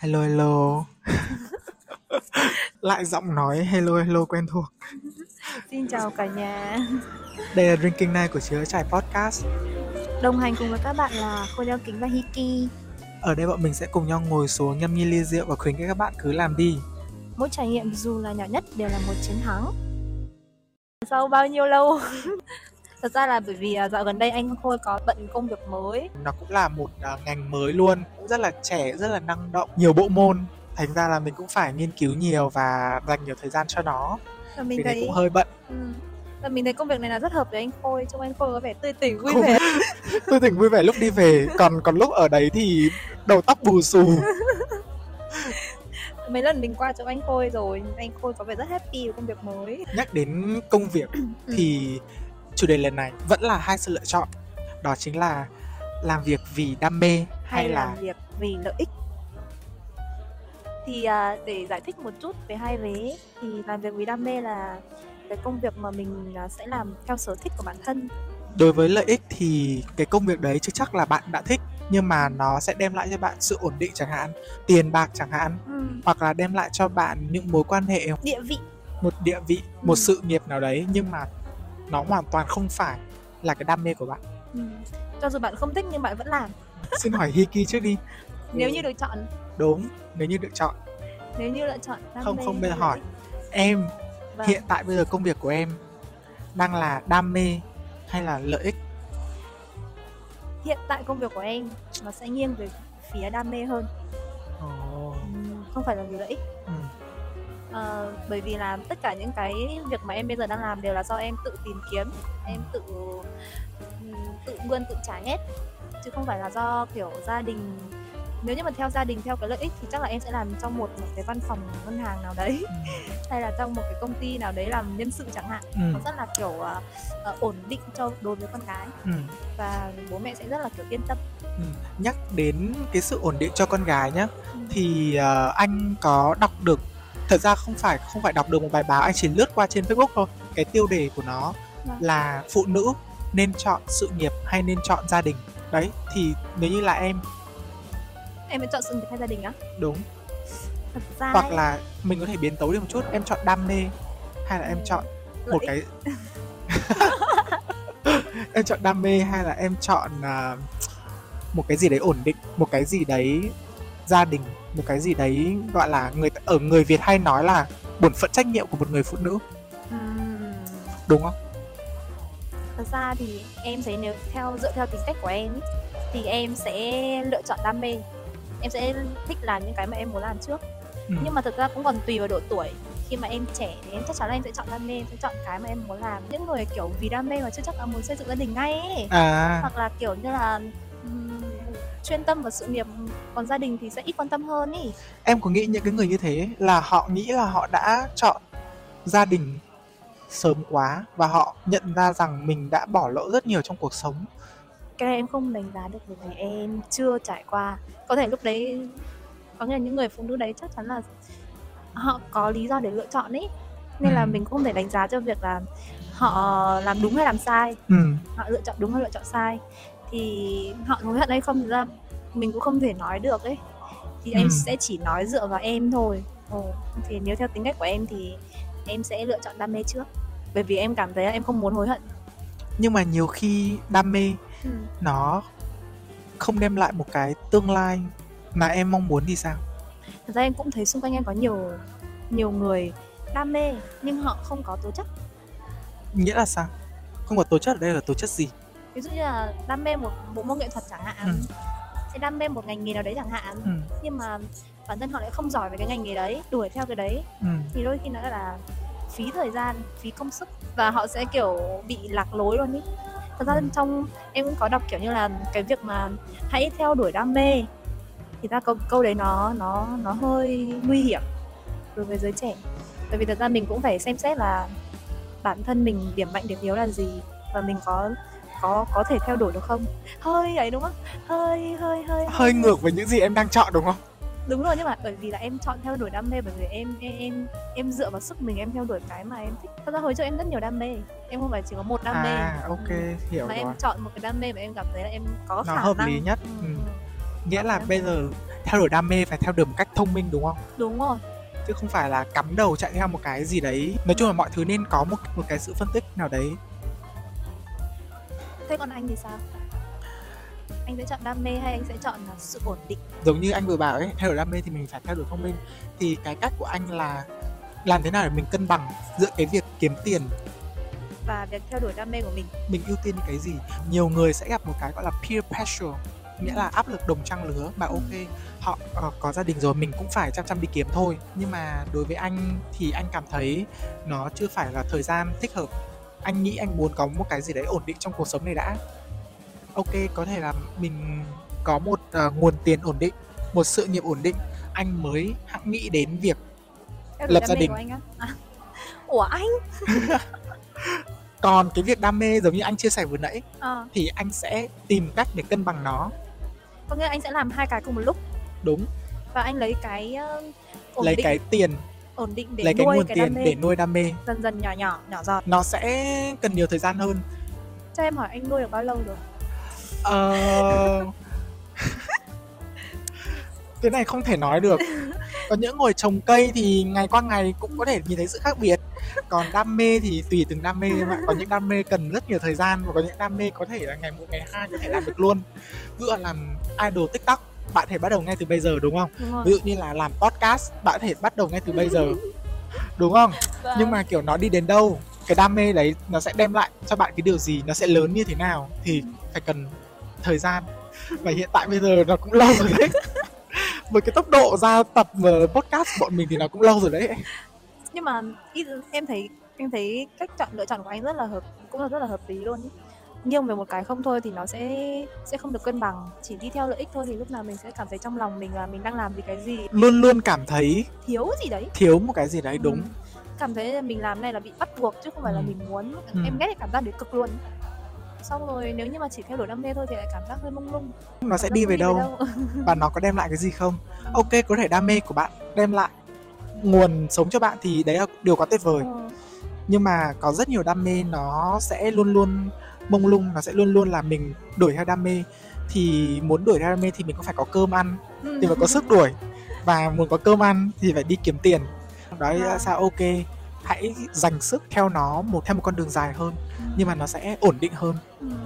Hello hello, lại giọng nói hello hello quen thuộc. Xin chào cả nhà. Đây là Drinking Night của Chứa Trải Podcast. Đồng hành cùng với các bạn là Khôi đeo kính và Hiki. Ở đây bọn mình sẽ cùng nhau ngồi xuống nhâm nhi ly rượu và khuyến khích các bạn cứ làm đi. Mỗi trải nghiệm dù là nhỏ nhất đều là một chiến thắng. Sau bao nhiêu lâu? Thật ra là bởi vì dạo gần đây anh Khôi có bận công việc mới. Nó cũng là một ngành mới luôn, cũng rất là trẻ, rất là năng động, nhiều bộ môn. Thành ra là mình cũng phải nghiên cứu nhiều và dành nhiều thời gian cho nó. Và mình Vì thế thấy cũng hơi bận. Và mình thấy công việc này là rất hợp với anh Khôi. Trông anh Khôi có vẻ tươi tỉnh vui Không- vẻ. Tôi tỉnh vui vẻ lúc đi về, còn lúc ở đấy thì đầu tóc bù xù. Mấy lần mình qua chỗ anh Khôi rồi, anh Khôi có vẻ rất happy với công việc mới. Nhắc đến công việc thì chủ đề lần này vẫn là hai sự lựa chọn. Đó chính là làm việc vì đam mê hay là làm việc vì lợi ích. Thì để giải thích một chút về hai vế, thì làm việc vì đam mê là cái công việc mà mình sẽ làm theo sở thích của bản thân. đối với lợi ích thì cái công việc đấy chưa chắc là bạn đã thích, nhưng mà nó sẽ đem lại cho bạn sự ổn định chẳng hạn, tiền bạc chẳng hạn, hoặc là đem lại cho bạn những mối quan hệ, Địa vị. một địa vị, một sự nghiệp nào đấy, nhưng mà nó hoàn toàn không phải là cái đam mê của bạn. Cho dù bạn không thích nhưng bạn vẫn làm. Xin hỏi Hiki trước đi. Nếu như được chọn. Đúng, nếu như được chọn. Nếu như lựa chọn đam Không, mê không, bây giờ hay hỏi lợi ích. em Vâng. hiện tại bây giờ công việc của em đang là đam mê hay là lợi ích? Hiện tại công việc của em nó sẽ nghiêng về phía đam mê hơn, không phải là vì lợi ích. Bởi vì là tất cả những cái việc mà em bây giờ đang làm đều là do em tự tìm kiếm, em tự vươn tự trải hết, chứ không phải là do kiểu gia đình. Nếu như mà theo gia đình, theo cái lợi ích thì chắc là em sẽ làm trong một cái văn phòng ngân hàng nào đấy, hay là trong một cái công ty nào đấy làm nhân sự chẳng hạn. Nó rất là kiểu ổn định cho đối với con gái, và bố mẹ sẽ rất là kiểu yên tâm. Nhắc đến cái sự ổn định cho con gái nhá, thì anh có đọc được, thật ra không phải đọc được một bài báo, anh chỉ lướt qua trên Facebook thôi. Cái tiêu đề của nó là phụ nữ nên chọn sự nghiệp hay nên chọn gia đình. Đấy, thì nếu như là em sẽ chọn sự nghiệp hay gia đình á? Đúng. Thật ra hoặc là mình có thể biến tấu đi một chút, em chọn đam mê hay là em chọn một cái em chọn đam mê hay là em chọn một cái gì đấy ổn định, một cái gì đấy gia đình, một cái gì đấy gọi là người Việt hay nói là bổn phận trách nhiệm của một người phụ nữ. Đúng không? Thật ra thì em thấy nếu dựa theo tính cách của em ý, thì em sẽ lựa chọn đam mê. Em sẽ thích làm những cái mà em muốn làm trước. Nhưng mà thực ra cũng còn tùy vào độ tuổi. Khi mà em trẻ thì em chắc chắn là em sẽ chọn đam mê, em sẽ chọn cái mà em muốn làm. Những người kiểu vì đam mê mà chưa chắc là muốn xây dựng gia đình ngay ấy. Hoặc là kiểu như là chuyên tâm vào sự nghiệp, còn gia đình thì sẽ ít quan tâm hơn ý. Em có nghĩ những cái người như thế là họ nghĩ là họ đã chọn gia đình sớm quá và họ nhận ra rằng mình đã bỏ lỡ rất nhiều trong cuộc sống? Cái này em không đánh giá được bởi vì em chưa trải qua. Có thể lúc đấy, có nghĩa là những người phụ nữ đấy chắc chắn là họ có lý do để lựa chọn ấy, nên là mình cũng không thể đánh giá cho việc là họ làm đúng hay làm sai, họ lựa chọn đúng hay lựa chọn sai. Thì họ hối hận hay không thì ra mình cũng không thể nói được ấy. Thì em sẽ chỉ nói dựa vào em thôi. Thì nếu theo tính cách của em thì em sẽ lựa chọn đam mê trước, bởi vì em cảm thấy là em không muốn hối hận. Nhưng mà nhiều khi đam mê nó không đem lại một cái tương lai mà em mong muốn thì sao? Thật ra em cũng thấy xung quanh em có nhiều người đam mê nhưng họ không có tố chất. Nghĩa là sao? Không có tố chất ở đây là tố chất gì? Ví dụ như là đam mê một bộ môn nghệ thuật chẳng hạn, sẽ đam mê một ngành nghề nào đấy chẳng hạn, nhưng mà bản thân họ lại không giỏi về cái ngành nghề đấy, đuổi theo cái đấy, thì đôi khi nó là phí thời gian, phí công sức, và họ sẽ kiểu bị lạc lối luôn ý. Thật ra trong em cũng có đọc kiểu như là cái việc mà hãy theo đuổi đam mê, thì ra câu đấy nó hơi nguy hiểm đối với giới trẻ, bởi vì thật ra mình cũng phải xem xét là bản thân mình điểm mạnh điểm yếu là gì và mình có thể theo đuổi được không. Hơi ấy đúng không? Hơi ngược với những gì em đang chọn đúng không? Đúng rồi, nhưng mà bởi vì là em chọn theo đuổi đam mê, bởi vì em dựa vào sức mình em theo đuổi cái mà em thích. Thật ra hồi trước em rất nhiều đam mê, em không phải chỉ có một đam mê. Ok, hiểu mà rồi. em chọn một cái đam mê mà em cảm thấy là em có khả năng. Nó hợp lý nhất. Nghĩa là bây giờ theo đuổi đam mê phải theo đuổi một cách thông minh đúng không? Đúng rồi. Chứ không phải là cắm đầu chạy theo một cái gì đấy. Nói chung là mọi thứ nên có một cái sự phân tích nào đấy. Thế còn anh thì sao? Anh sẽ chọn đam mê hay anh sẽ chọn sự ổn định? Giống như anh vừa bảo ấy, theo đuổi đam mê thì mình phải theo đuổi thông minh. Thì cái cách của anh là làm thế nào để mình cân bằng giữa cái việc kiếm tiền và việc theo đuổi đam mê của mình. Mình ưu tiên cái gì? Nhiều người sẽ gặp một cái gọi là peer pressure, nghĩa là áp lực đồng trang lứa. Mà ok, họ có gia đình rồi, mình cũng phải chăm đi kiếm thôi. Nhưng mà đối với anh thì anh cảm thấy nó chưa phải là thời gian thích hợp. Anh nghĩ anh muốn có một cái gì đấy ổn định trong cuộc sống này đã. Ok, có thể là mình có một nguồn tiền ổn định, một sự nghiệp ổn định, anh mới hẵng nghĩ đến việc lập gia đình. Anh á? Ủa anh? Còn cái việc đam mê giống như anh chia sẻ vừa nãy thì anh sẽ tìm cách để cân bằng nó. Có nghĩa là anh sẽ làm hai cái cùng một lúc. Đúng. Và anh lấy cái lấy định, cái tiền ổn định để lấy nuôi cái nguồn tiền để nuôi đam mê. Dần dần nhỏ giọt. Nó sẽ cần nhiều thời gian hơn. Cho em hỏi anh nuôi được bao lâu rồi? Cái này không thể nói được. Có những người trồng cây thì ngày qua ngày cũng có thể nhìn thấy sự khác biệt. Còn đam mê thì tùy từng đam mê mà. Có những đam mê cần rất nhiều thời gian, và có những đam mê có thể là ngày 1, ngày 2 có thể làm được luôn. Ví dụ là làm idol TikTok, bạn có thể bắt đầu ngay từ bây giờ đúng không? Ví dụ như là làm podcast, bạn có thể bắt đầu ngay từ bây giờ, đúng không? Nhưng mà kiểu nó đi đến đâu, cái đam mê đấy nó sẽ đem lại cho bạn cái điều gì, nó sẽ lớn như thế nào thì phải cần thời gian. Và hiện tại bây giờ nó cũng lâu rồi đấy. Với cái tốc độ ra tập podcast của bọn mình thì nó cũng lâu rồi đấy. Nhưng mà em thấy cách lựa chọn của anh rất là hợp lý luôn ý. Nghiêng về một cái không thôi thì nó sẽ không được cân bằng. Chỉ đi theo lợi ích thôi thì lúc nào mình sẽ cảm thấy trong lòng mình là mình đang làm vì cái gì, luôn luôn cảm thấy thiếu gì đấy, thiếu một cái gì đấy. Đúng. Cảm thấy là mình làm này là bị bắt buộc chứ không phải là mình muốn. Em ghét cái cảm giác đấy cực luôn. Xong rồi nếu như mà chỉ theo đuổi đam mê thôi thì lại cảm giác hơi mông lung. Nó sẽ đi về đâu? Và nó có đem lại cái gì không? Ok, có thể đam mê của bạn đem lại nguồn sống cho bạn thì đấy là điều quá tuyệt vời. Nhưng mà có rất nhiều đam mê nó sẽ luôn luôn mông lung, nó sẽ luôn luôn là mình đuổi theo đam mê. Thì muốn đuổi theo đam mê thì mình cũng phải có cơm ăn thì phải có sức đuổi. Và muốn có cơm ăn thì phải đi kiếm tiền. Đấy sao ok, hãy dành sức theo nó theo một con đường dài hơn, nhưng mà nó sẽ ổn định hơn.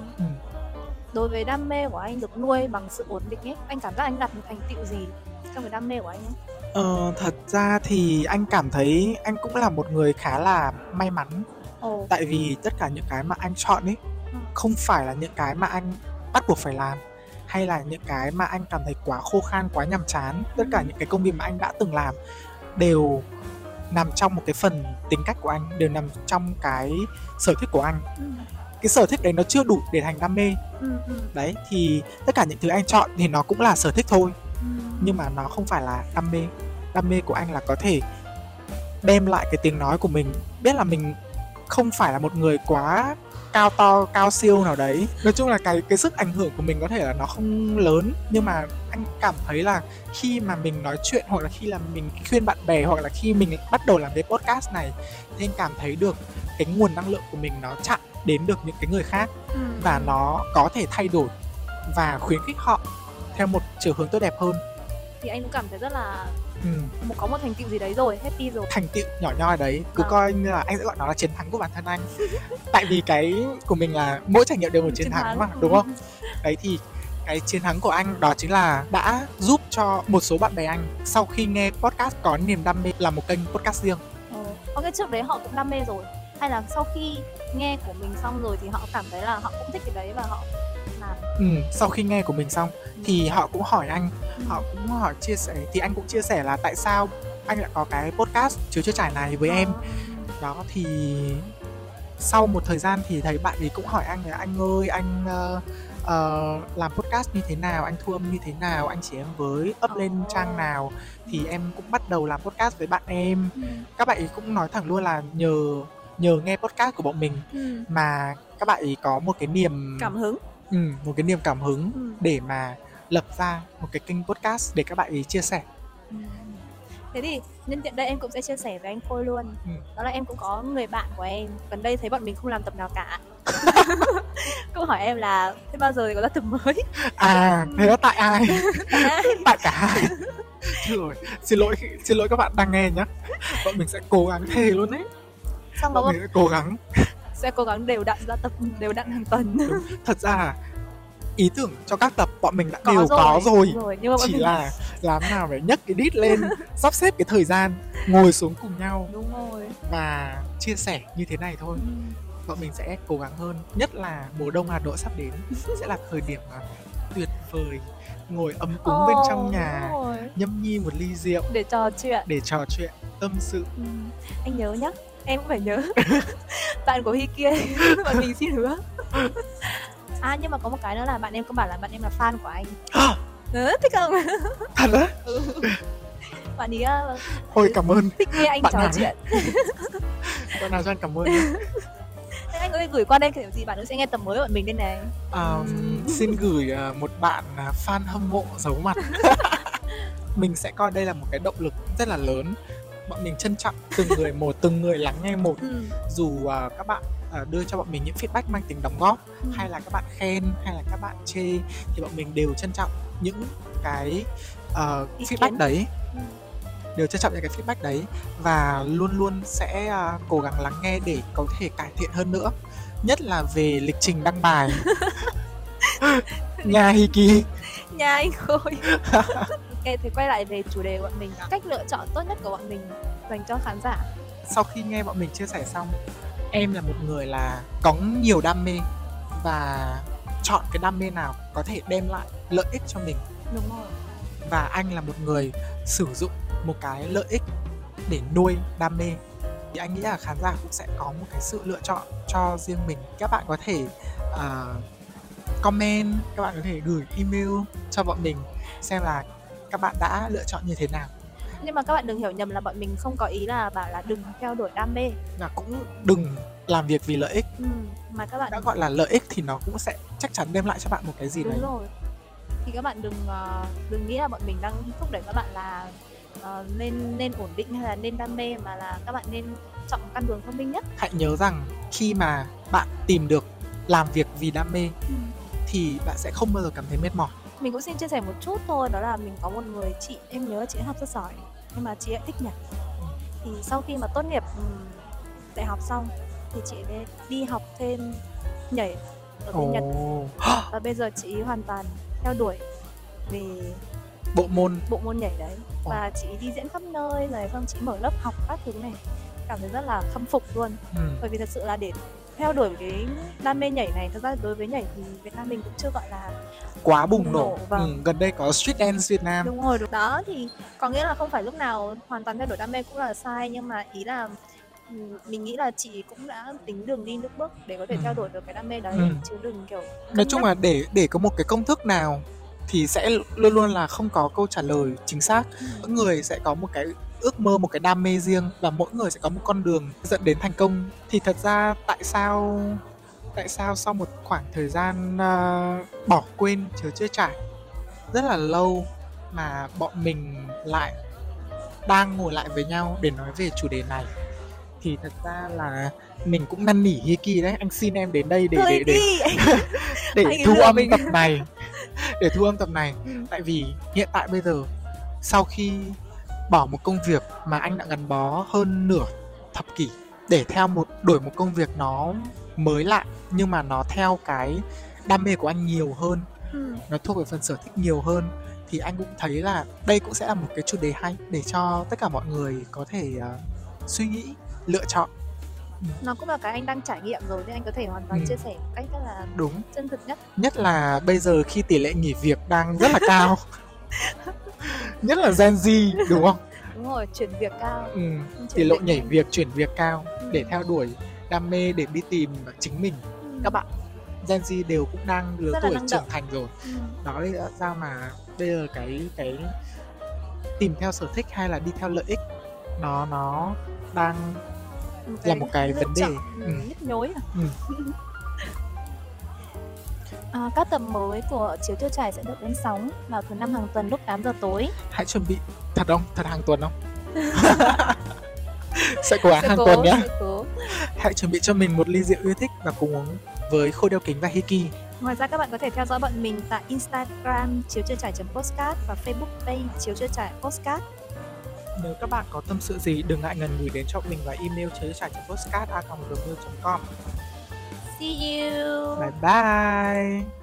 Đối với đam mê của anh được nuôi bằng sự ổn định ấy, anh cảm giác anh đạt được thành tựu gì trong cái đam mê của anh ấy? Thật ra thì anh cảm thấy anh cũng là một người khá là may mắn. Tại vì tất cả những cái mà anh chọn ấy không phải là những cái mà anh bắt buộc phải làm, hay là những cái mà anh cảm thấy quá khô khan, quá nhàm chán. Tất cả những cái công việc mà anh đã từng làm đều nằm trong một cái phần tính cách của anh, đều nằm trong cái sở thích của anh. Cái sở thích đấy nó chưa đủ để thành đam mê. Đấy, thì tất cả những thứ anh chọn thì nó cũng là sở thích thôi, nhưng mà nó không phải là đam mê. Đam mê của anh là có thể đem lại cái tiếng nói của mình. Biết là mình không phải là một người quá cao to, cao siêu nào đấy. Nói chung là cái sức ảnh hưởng của mình có thể là nó không lớn, nhưng mà anh cảm thấy là khi mà mình nói chuyện, hoặc là khi là mình khuyên bạn bè, hoặc là khi mình bắt đầu làm cái podcast này, thì anh cảm thấy được cái nguồn năng lượng của mình nó chạm đến được những cái người khác, và nó có thể thay đổi và khuyến khích họ theo một chiều hướng tốt đẹp hơn. Thì anh cũng cảm thấy rất là có một thành tựu gì đấy rồi, happy rồi. Thành tựu nhỏ nhoi đấy, cứ coi như là anh sẽ gọi nó là chiến thắng của bản thân anh. Tại vì cái của mình là mỗi trải nghiệm đều một chiến thắng mà, đúng không? Đấy, thì cái chiến thắng của anh đó chính là đã giúp cho một số bạn bè anh sau khi nghe podcast có niềm đam mê làm một kênh podcast riêng. Cái trước đấy họ cũng đam mê rồi, hay là sau khi nghe của mình xong rồi thì họ cảm thấy là họ cũng thích cái đấy và họ làm? Sau khi nghe của mình xong thì họ cũng hỏi anh, họ cũng hỏi chia sẻ, thì anh cũng chia sẻ là tại sao anh lại có cái podcast Chiếu Chưa Trải này với em. Đó, thì sau một thời gian thì thấy bạn ấy cũng hỏi anh là anh ơi, anh làm podcast như thế nào, anh thu âm như thế nào, anh chỉ em với, up lên trang nào. Thì em cũng bắt đầu làm podcast với bạn em. Các bạn ấy cũng nói thẳng luôn là nhờ nghe podcast của bọn mình mà các bạn ấy có một cái niềm cảm hứng, một cái niềm cảm hứng để mà lập ra một cái kênh podcast để các bạn ấy chia sẻ. Thế thì nhân tiện đây em cũng sẽ chia sẻ với anh Khôi luôn. Đó là em cũng có người bạn của em gần đây thấy bọn mình không làm tập nào cả. Câu hỏi em là thế bao giờ thì có ra tập mới? Thế là tại ai? Tại cả hai. Rồi, xin lỗi các bạn đang nghe nhá. Bọn mình sẽ cố gắng thề luôn đấy. Xong Bọn mình sẽ cố gắng đều đặn ra tập đều đặn hàng tuần. Đúng. Thật ra là ý tưởng cho các tập bọn mình đã đều có rồi. Nhưng mà chỉ là làm nào để nhấc cái đít lên, sắp xếp cái thời gian, ngồi xuống cùng nhau. Đúng rồi. Và chia sẻ như thế này thôi. Bọn mình sẽ cố gắng hơn. Nhất là mùa đông Hà Nội sắp đến sẽ là thời điểm tuyệt vời, ngồi ấm cúng bên trong nhà, nhâm nhi một ly rượu để trò chuyện, tâm sự. Anh nhớ nhá, em cũng phải nhớ. Bạn của Hi kia, bọn mình xin hứa. Nhưng mà có một cái nữa là bạn em có bảo là bạn em là fan của anh. Thích không? Thật á? Bạn ấy thôi cảm ơn, thích nghe anh trò chuyện. Bạn nào cho anh cảm ơn. Thế anh có thể gửi qua đây kiểu gì bạn ấy sẽ nghe tập mới của bọn mình đây này. Xin gửi một bạn fan hâm mộ giấu mặt. Mình sẽ coi đây là một cái động lực rất là lớn. Bọn mình trân trọng từng người một, từng người lắng nghe một. Dù các bạn đưa cho bọn mình những feedback mang tính đóng góp, hay là các bạn khen, hay là các bạn chê, thì bọn mình đều trân trọng những cái feedback đấy. Đều trân trọng những cái feedback đấy. Và luôn luôn sẽ cố gắng lắng nghe để có thể cải thiện hơn nữa. Nhất là về lịch trình đăng bài. Nhà Hiki, nhà anh Khôi. Ok, thì quay lại về chủ đề của bọn mình, cách lựa chọn tốt nhất của bọn mình dành cho khán giả. Sau khi nghe bọn mình chia sẻ xong, em là một người là có nhiều đam mê và chọn cái đam mê nào có thể đem lại lợi ích cho mình. Đúng rồi. Và anh là một người sử dụng một cái lợi ích để nuôi đam mê. Thì anh nghĩ là khán giả cũng sẽ có một cái sự lựa chọn cho riêng mình. Các bạn có thể comment, các bạn có thể gửi email cho bọn mình xem là các bạn đã lựa chọn như thế nào. Nhưng mà các bạn đừng hiểu nhầm là bọn mình không có ý là bảo là đừng theo đuổi đam mê, và cũng đừng làm việc vì lợi ích. Mà các bạn đã gọi là lợi ích thì nó cũng sẽ chắc chắn đem lại cho bạn một cái gì đấy. Đúng rồi. Thì các bạn đừng nghĩ là bọn mình đang thúc đẩy các bạn là nên ổn định hay là nên đam mê, mà là các bạn nên chọn căn đường thông minh nhất. Hãy nhớ rằng khi mà bạn tìm được làm việc vì đam mê thì bạn sẽ không bao giờ cảm thấy mệt mỏi. Mình cũng xin chia sẻ một chút thôi, đó là mình có một người chị, em nhớ chị ấy học rất giỏi nhưng mà chị ấy thích nhảy. Thì sau khi mà tốt nghiệp đại học xong thì chị ấy đi học thêm nhảy ở bên Nhật. Và bây giờ chị ấy hoàn toàn theo đuổi về bộ môn nhảy đấy. Và chị ấy đi diễn khắp nơi rồi, xong chị mở lớp học các thứ này, cảm thấy rất là khâm phục luôn. Bởi vì thật sự là để theo đuổi cái đam mê nhảy này, thật ra đối với nhảy thì Việt Nam mình cũng chưa gọi là quá bùng nổ. Gần đây có Street Dance Việt Nam. Đúng rồi, đúng. Đó thì có nghĩa là không phải lúc nào hoàn toàn theo đuổi đam mê cũng là sai, nhưng mà ý là mình nghĩ là chị cũng đã tính đường đi nước bước để có thể theo đuổi được cái đam mê đấy, chứ đừng kiểu nói chung là để có một cái công thức nào thì sẽ luôn luôn là không có câu trả lời chính xác. Mỗi người sẽ có một cái ước mơ, một cái đam mê riêng, và mỗi người sẽ có một con đường dẫn đến thành công. Thì thật ra tại sao sau một khoảng thời gian bỏ quên chưa trải rất là lâu mà bọn mình lại đang ngồi lại với nhau để nói về chủ đề này, thì thật ra là mình cũng năn nỉ Hiki đấy, anh xin em đến đây để thu âm tập này, tại vì hiện tại bây giờ sau khi bỏ một công việc mà anh đã gắn bó hơn nửa thập kỷ để đổi một công việc nó mới lại, nhưng mà nó theo cái đam mê của anh nhiều hơn, nó thuộc về phần sở thích nhiều hơn, thì anh cũng thấy là đây cũng sẽ là một cái chủ đề hay để cho tất cả mọi người có thể suy nghĩ, lựa chọn. Nó cũng là cái anh đang trải nghiệm rồi nên anh có thể hoàn toàn chia sẻ một cách rất là đúng, chân thực nhất. Nhất là bây giờ khi tỷ lệ nghỉ việc đang rất là cao. Nhất là Gen Z, đúng không? Đúng rồi, chuyển việc cao. Tỷ lệ nhảy việc, chuyển việc cao để theo đuổi đam mê, để đi tìm chính mình. Các bạn Gen Z đều cũng đang lứa tuổi trưởng thành rồi. Đó là sao mà bây giờ cái tìm theo sở thích hay là đi theo lợi ích nó đang là một cái vấn đề nhức nhối. Các tập mới của Chiếu Tiêu Chảy sẽ được lên sóng vào thứ 5 hàng tuần lúc 8 giờ tối. Hãy chuẩn bị. Thật không? Thật hàng tuần không? Sẽ cố gắng hàng tuần nhé. Hãy chuẩn bị cho mình một ly rượu yêu thích và cùng uống với Khôi Đeo Kính và Hiki. Ngoài ra các bạn có thể theo dõi bọn mình tại Instagram chiếu chưa trải.podcast và Facebook page chiếu chưa trải podcast. Nếu các bạn có tâm sự gì đừng ngại ngần gửi đến cho mình vào email chiếu chưa trải.podcast@gmail.com. See you. Bye bye.